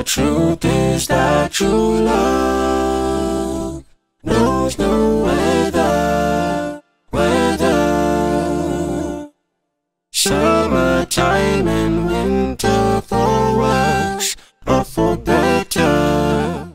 The truth is that true love knows no weather. Summertime and winter for worse or for better.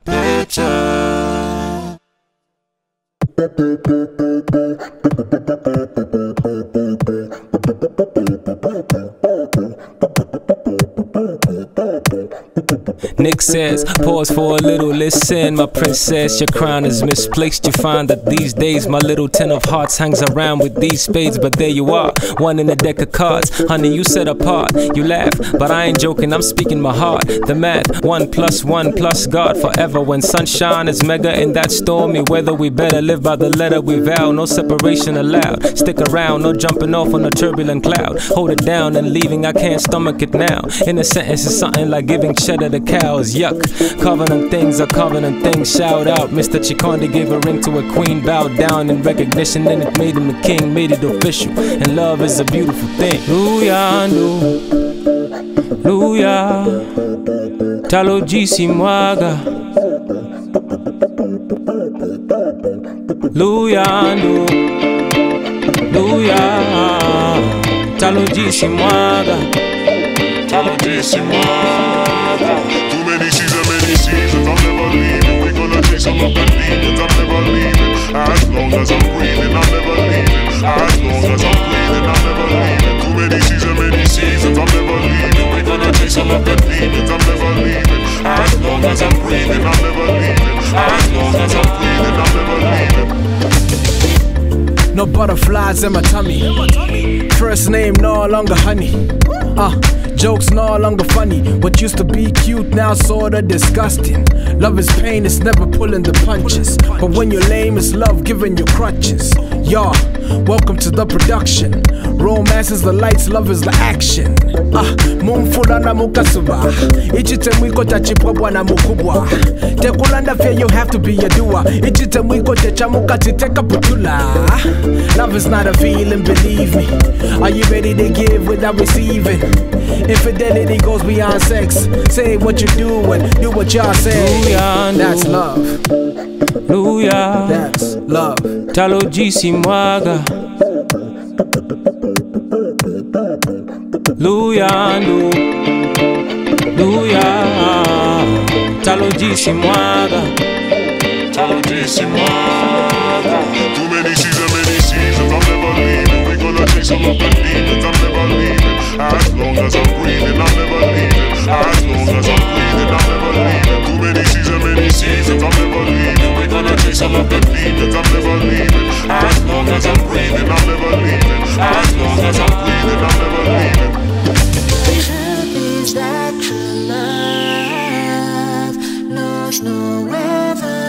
Nick says, pause for a little, listen. My princess, your crown is misplaced. You find that these days my little 10 of hearts hangs around with these spades. But there you are, one in a deck of cards. Honey, you set apart. You laugh, but I ain't joking, I'm speaking my heart. The math, 1 + 1 + God forever. When sunshine is mega in that stormy weather, we better live by the letter we vow. No separation allowed. Stick around, no jumping off on a turbulent cloud. Hold it down and leaving, I can't stomach it now. In a sentence is something like giving cheddar to cows. Yuck, covenant things are covenant things. Shout out, Mr. Chikonde gave a ring to a queen. Bowed down in recognition and it made him a king. Made it official, and love is a beautiful thing. Luyando, Luya, Talo Jisi Mwaga. Luyando, Luya, Talo Jisi Mwaga. Talo Jisi Mwaga. Too many seasons, I'm never leaving. We're gonna chase all of the demons, I'm never leaving. As long as I'm breathing, I'm never leaving. As long as I'm breathing, I'm never leaving. Too many seasons, I'm never leaving. We're gonna chase all of the demons, I'm never leaving. As long as I'm breathing, I'm never leaving. As long as I'm breathing, I'm never leaving. No butterflies in my tummy. First name no longer honey. Jokes no longer funny. What used to be cute now sorta disgusting. Love is pain, it's never pulling the punches. But when you're lame, it's love giving you crutches. Y'all, welcome to the production. Romance is the lights, love is the action. Mumfula na mukasuba. Ichite mwiko chachipwabwa na mukubwa. Tekulanda fear you have to be a doer. Ichite mwiko chachamuka titeka putula. Love is not a feeling, believe me. Are you ready to give without receiving? Infidelity goes beyond sex. Say what you do and do what y'all say. That's love. Luya, That's love. Talo Jisi Mwaga. Luyando, Luya, Talo Jisi Mwaga. Talo Jisi Mwaga. Too many seasons, I'm never leaving. We're gonna chase all of the demons, I'm never leaving. As long as I'm breathing, I'm never leaving. As long as I'm breathing, I'm never leaving. Too many seasons, I'm never leaving. We're gonna chase all of the demons, I'm never leaving. As long as I'm breathing, I'm never leaving. As long as I'm breathing, I'm never leaving. The truth is that true love knows no weather.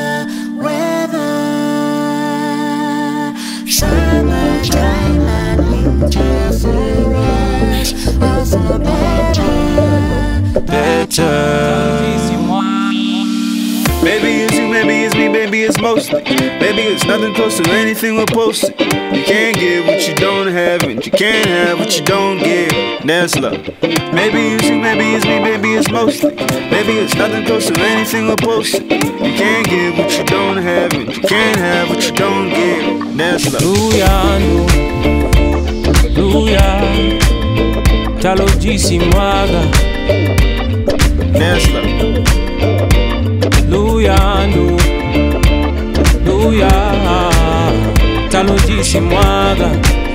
Summertime and winter for us, all for better. Maybe it's you, maybe it's me, maybe it's mostly. Maybe it's nothing close to anything we're posted. You can't give what you don't have, and you can't have what you don't give. That's love. Maybe it's you, maybe it's me, maybe it's mostly. Maybe it's nothing close to anything we're posted. You can't give what you don't have, and you can't have what you don't give. That's love. Luyando, Luya, Talo Jisi Mwaga. That's love. Luyando, Luya, Talo Jisi Mwaga.